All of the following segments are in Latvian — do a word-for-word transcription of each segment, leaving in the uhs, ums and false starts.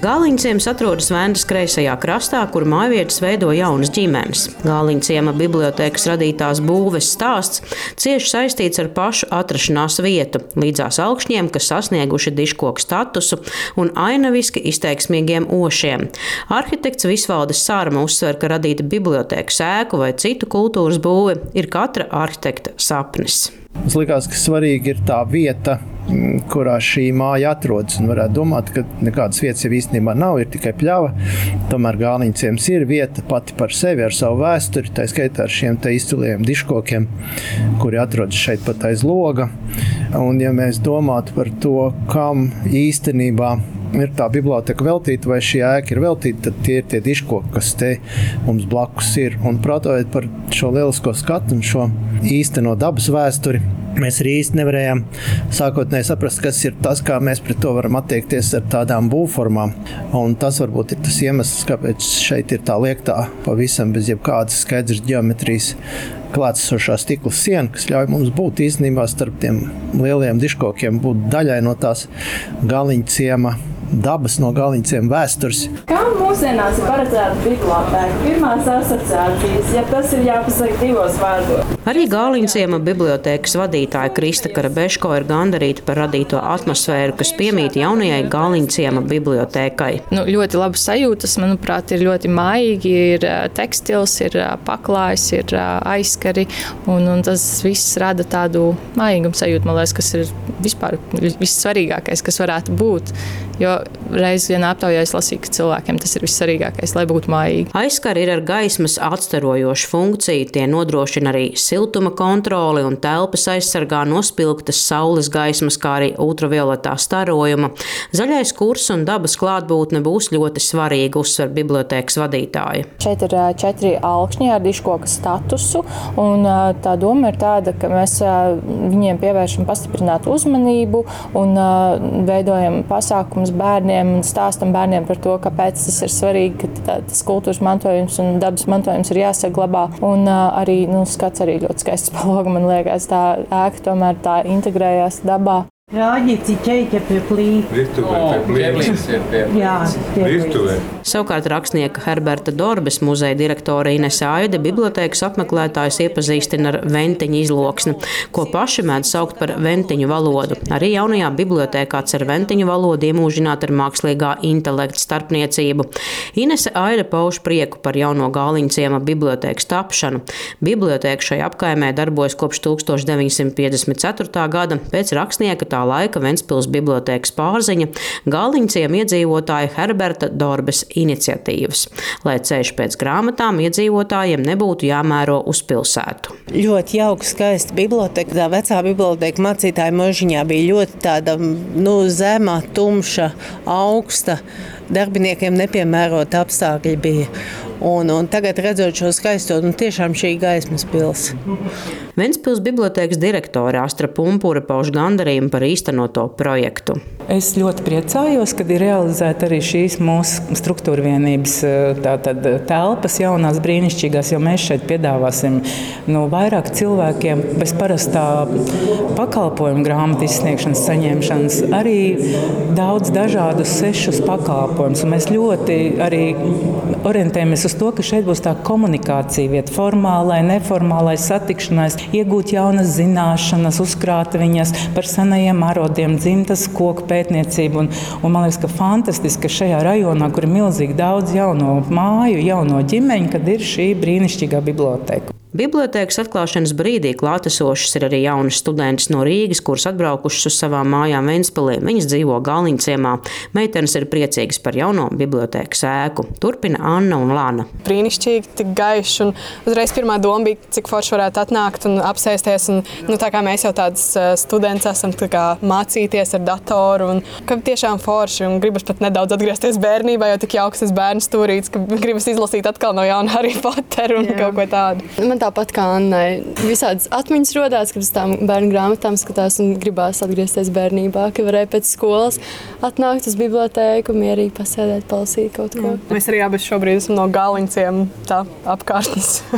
Gāliņciems atrodas Ventas kreisajā krastā, kur mājvietas veido jaunas ģimenes. Gāliņciema bibliotēkas radītās būves stāsts cieši saistīts ar pašu atrašanās vietu, līdzās augšņiem, kas sasnieguši dižkoku statusu, un ainaviski izteiksmīgiem ošiem. Arhitekts Visvaldis Sārma uzsver, ka radīt bibliotēkas ēku vai citu kultūras būvi ir katra arhitekta sapnis. Mums likās, ka svarīgi ir tā vieta, kurā šī māja atrodas. Un varētu domāt, ka nekādas vietas jau īstenībā nav, ir tikai pļava. Tomēr Gāliņciems ir vieta pati par sevi ar savu vēsturi, tā skaitā ar šiem te izciliem dižkokiem, kuri atrodas šeit pat aiz loga. Un ja mēs domātu par to, kam īstenībā ir tā biblioteka veltīta vai šī ēka ir veltīta, tad tie ir tie dižkoki, kas te mums blakus ir. Un prātojot par šo lielisko skatu un šo īsteno dabas vēsturi, mēs arī īsti nevarējām sākotnēji saprast, kas ir tas, kā mēs pret to varam attiekties ar tādām būvformām. Un tas varbūt ir tas iemesls, kāpēc šeit ir tā liektā pavisam bez jebkādas skaidras ģeometrijas klātsošā stikla siena, kas ļauj mums būt īstenībā starp tiem lieliem dižkokiem, būt daļai no tās Gāliņciema dabas, no Gāliņciema vēstures. Kā mūsdienās ir paredzēta bibliotēka? Pirmās asociācijas, ja tas ir jāpasaka divos vārdos. Arī Gāliņciema bibliotēkas vadītāja Krista Karabeško ir gandarīta par radīto atmosfēru, kas piemīt jaunajai Gāliņciema bibliotēkai. Nu, ļoti labas sajūtas, manuprāt, ir ļoti mājīgi, ir tekstils, ir paklājs, ir aizskari, un, un tas viss rada tādu mājīgumu sajūtu, man liekas, kas ir vispār vissvarīgākais, kas varētu būt. Jo reiz vienā aptaujā es lasīju, ka cilvēkiem tas ir vissvarīgākais, lai būtu mājīgi. Aizskari ir ar gaismas atstarojošu funkciju, tie nodrošina arī siltuma kontroli un telpas aizsargā no spilgtas saules gaismas, kā arī ultravioletā starojuma. Zaļais kurs un dabas klātbūtne būs ļoti svarīga, uzsver bibliotēkas vadītāja. Šeit ir četri augšņi ar dižkoka statusu, un tā doma ir tāda, ka mēs viņiem pievēršam pastiprinātu uzmanību un veidojam pasākumus bērniem un stāstam bērniem par to, kāpēc tas ir svarīgi, ka tas kultūras mantojums un dabas mantojums ir jāsaglabā. Un arī, nu, skats arī ļoti skaists pa logu, man liekas, tā ēka tomēr tā integrējās dabā. Rāģici ķeķa pie plīta. Virtuvē pie plīta. Jā, virtuvē. Savukārt rakstnieka Herberta Dorbes muzeja direktore Inese Aide bibliotēkas apmeklētājus iepazīstina ar ventiņu izloksni, ko paši mēdz saukt par ventiņu valodu. Arī jaunajā bibliotēkā cer ventiņu valodu iemūžināt ar mākslīgā intelekta starpniecību. Inese Aide pauž prieku par jauno Gāliņciema bibliotēkas tapšanu. Bibliotēka šai apkaimē darbojas kopš tūkstoš deviņsimt piecdesmit ceturtā gada, pēc rakstnieka tā laika Ventspils bibliotēkas pārziņa Gāliņciema iedzīvotāja Herberta Dorbes iniciatīvas, lai ceļš pēc grāmatām iedzīvotājiem nebūtu jāmēro uz pilsētu. Ļoti jauka, skaista biblioteka. Tā vecā biblioteka mācītāja mūžiņā bija ļoti tāda, nu, zemā, tumša, augsta. Darbiniekiem nepiemērota apstākļi bija. Un, un tagad redzot šo skaisto, nu, tiešām šī gaismas pils. Ventspils bibliotēkas direktore Astra Pumpure pauž gandarījumu par īstenoto projektu. Es ļoti priecājos, kad ir realizēta arī šīs mūsu struktūra vienības tātad telpas jaunās brīnišķīgās, jo mēs šeit piedāvāsim nu, vairāk cilvēkiem bez parastā pakalpojumu grāmatu izsniegšanas, saņemšanas, arī daudz dažādus sešus pakalpojumus. Un mēs ļoti arī orientējamies uz to, ka šeit būs tā komunikācija vieta, formālai, neformālai satikšanās, iegūt jaunas zināšanas, uzkrāt viņas par senajiem arodiem, dzimtas koku pētniecību. Un, un man liekas, ka fantastiski, ka šajā rajonā, kur ir milzīgi daudz jauno māju, jauno ģimeņu, kad ir šī brīnišķīgā biblioteka. Bibliotēkas atklāšanas brīdī klātesošas ir arī jaunas studentas no Rīgas, kuras atbraukušas uz savām mājām Ventspilī. Viņas dzīvo Gāliņciemā. Meitenes ir priecīgas par jauno bibliotēkas ēku. Turpina Anna un Lana. Brīnišķīgi, tik gaišs, un uzreiz pirmā doma bija, cik forši varētu atnākt un apsēsties. Un, nu, tā kā mēs jau tādas students esam, tā kā mācīties ar datoru, un ka tiešām forši, un gribas pat nedaudz atgriezties bērnībā, jo tik jauks tas bērns stūrīts, ka gribas izlasīt atkal no jauna Harry Potteru un Jā. Kaut ko tādu. Man tāpat kā Annai, visādas atmiņas rodās, kad uz tām bērnu grāmatām skatās un gribās atgriezties bērnībā, ka varēja pēc skolas atnākt uz bibliotēku, mierīgi pasēdēt, palasīt kaut ko. Jā. Mēs arī abas šobrīd esam no Gāliņciema tā apkārtnes.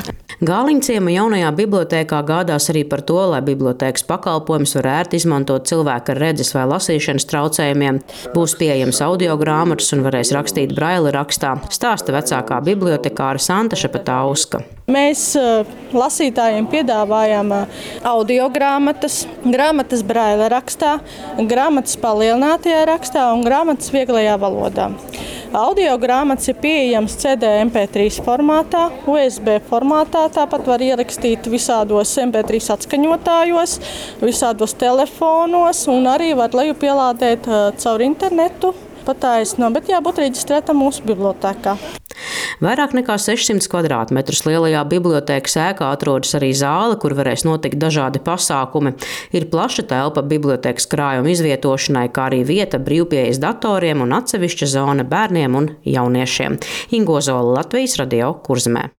Gāliņciema jaunajā bibliotēkā gādās arī par to, lai bibliotēkas pakalpojumus var ērti izmantot cilvēki ar redzes vai lasīšanas traucējumiem. Būs pieejams audio grāmatas un varēs rakstīt braila rakstā, stāsta vecākā bibliotekāra Santa Šepetauska. Mēs lasītājiem piedāvājam audio grāmatas, grāmatas braila rakstā, grāmatas palielinātajā rakstā un grāmatas vieglajā valodā. Audio grāmatas ir pieejams C D M P trīs formātā, U S B formātā, tāpat var ierakstīt visādos M P trīs atskaņotājos, visādos telefonos un arī var lejupielādēt caur internetu. Pataisno, bet jābūt reģistrētam mūsu bibliotēkā. Vairāk nekā sešsimt kvadrātmetrus lielajā bibliotēkas ēkā atrodas arī zāle, kur varēs notikt dažādi pasākumi. Ir plaša telpa bibliotēkas krājuma izvietošanai, kā arī vieta brīvpieejas datoriem un atsevišķa zona bērniem un jauniešiem. Ingo Zola, Latvijas radio, Kurzemē.